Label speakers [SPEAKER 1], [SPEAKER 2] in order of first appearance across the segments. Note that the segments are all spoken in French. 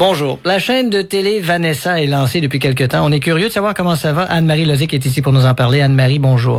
[SPEAKER 1] Bonjour. La chaîne de télé Vanessa est lancée depuis quelque temps. On est curieux de savoir comment ça va. Anne-Marie Lozic est ici pour nous en parler. Anne-Marie, bonjour.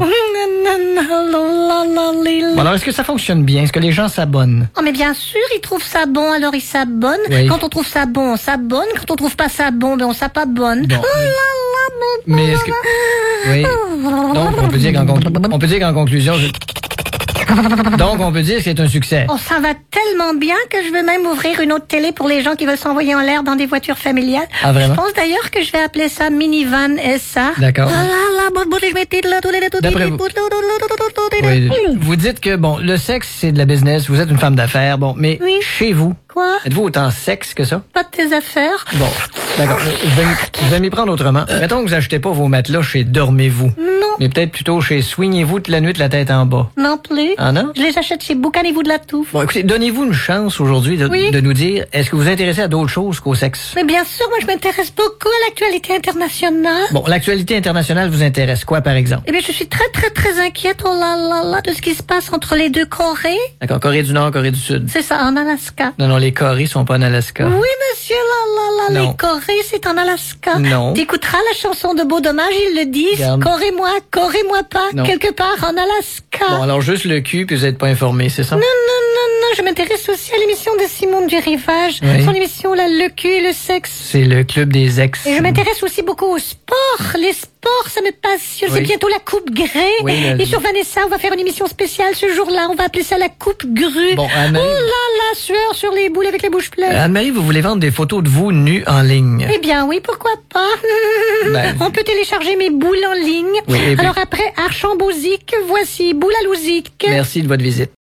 [SPEAKER 1] Bon, alors, est-ce que ça fonctionne bien? Est-ce que les gens s'abonnent?
[SPEAKER 2] Oh, mais bien sûr, ils trouvent ça bon, alors ils s'abonnent.
[SPEAKER 1] Oui.
[SPEAKER 2] Quand on trouve ça bon, on s'abonne. Quand on trouve pas ça bon, ben on s'abonne.
[SPEAKER 1] Bon. Mais est-ce que... Oui. Donc, on peut dire qu'en conclusion... Donc, on peut dire que c'est un succès.
[SPEAKER 2] Oh, ça va tellement bien que je veux même ouvrir une autre télé pour les gens qui veulent s'envoyer en l'air dans des voitures familiales.
[SPEAKER 1] Ah, vraiment?
[SPEAKER 2] Je pense d'ailleurs que je vais appeler ça Minivan SA.
[SPEAKER 1] D'accord. D'après vous. Oui. Vous dites que, bon, le sexe, c'est de la business. Vous êtes une femme d'affaires. Bon, mais
[SPEAKER 2] Oui.
[SPEAKER 1] chez vous,
[SPEAKER 2] Quoi?
[SPEAKER 1] êtes-vous autant sexe que ça?
[SPEAKER 2] Pas de tes affaires?
[SPEAKER 1] Bon, d'accord. Je vais m'y prendre autrement. Mettons que vous achetez pas vos matelas chez Dormez-vous.
[SPEAKER 2] Non,
[SPEAKER 1] Mais peut-être plutôt chez Soignez-vous toute la nuit de la tête en bas.
[SPEAKER 2] non plus.
[SPEAKER 1] Ah non?
[SPEAKER 2] Je les achète chez Boucanez-vous de la Touffe.
[SPEAKER 1] Bon, écoutez, donnez-vous une chance aujourd'hui
[SPEAKER 2] Oui.
[SPEAKER 1] de nous dire, est-ce que vous vous intéressez à d'autres choses qu'au sexe?
[SPEAKER 2] Mais bien sûr, moi je m'intéresse beaucoup à l'actualité internationale.
[SPEAKER 1] Bon, l'actualité internationale vous intéresse quoi, par exemple?
[SPEAKER 2] Eh bien, je suis très, très, très inquiète, oh là là là, de ce qui se passe entre les deux Corées.
[SPEAKER 1] D'accord, Corée du Nord, Corée du Sud.
[SPEAKER 2] C'est ça, en Alaska.
[SPEAKER 1] Non, les Corées sont pas en Alaska.
[SPEAKER 2] Oui, monsieur, là,
[SPEAKER 1] Non.
[SPEAKER 2] les Corées, c'est en Alaska.
[SPEAKER 1] Non.
[SPEAKER 2] T'écouteras la chanson de Beau Dommage, ils le disent.
[SPEAKER 1] Regarde.
[SPEAKER 2] Corée-moi pas,
[SPEAKER 1] Non.
[SPEAKER 2] quelque part en Alaska.
[SPEAKER 1] Bon, alors juste le cul, puis vous êtes pas informé, c'est ça?
[SPEAKER 2] Non, je m'intéresse aussi à l'émission de Simone du Rivage.
[SPEAKER 1] Oui.
[SPEAKER 2] Son émission, là, le cul et le sexe.
[SPEAKER 1] C'est le club des ex.
[SPEAKER 2] Et je m'intéresse aussi beaucoup au sport. Les sports, ça me passionne.
[SPEAKER 1] Oui.
[SPEAKER 2] C'est bientôt la Coupe Grey.
[SPEAKER 1] Oui,
[SPEAKER 2] Et sur Vanessa, on va faire une émission spéciale ce jour-là. On va appeler ça la Coupe Grue.
[SPEAKER 1] Bon,
[SPEAKER 2] Oh
[SPEAKER 1] Anne-Marie,
[SPEAKER 2] là, sueur sur les boules avec la bouche pleine.
[SPEAKER 1] Anne-Marie, vous voulez vendre des photos de vous nus en ligne?
[SPEAKER 2] Eh bien oui, pourquoi pas.
[SPEAKER 1] Ben,
[SPEAKER 2] On peut télécharger mes boules en ligne.
[SPEAKER 1] Oui, et puis-
[SPEAKER 2] Alors après Archambault-Zic, voici Boule à Louzic.
[SPEAKER 1] Merci de votre visite.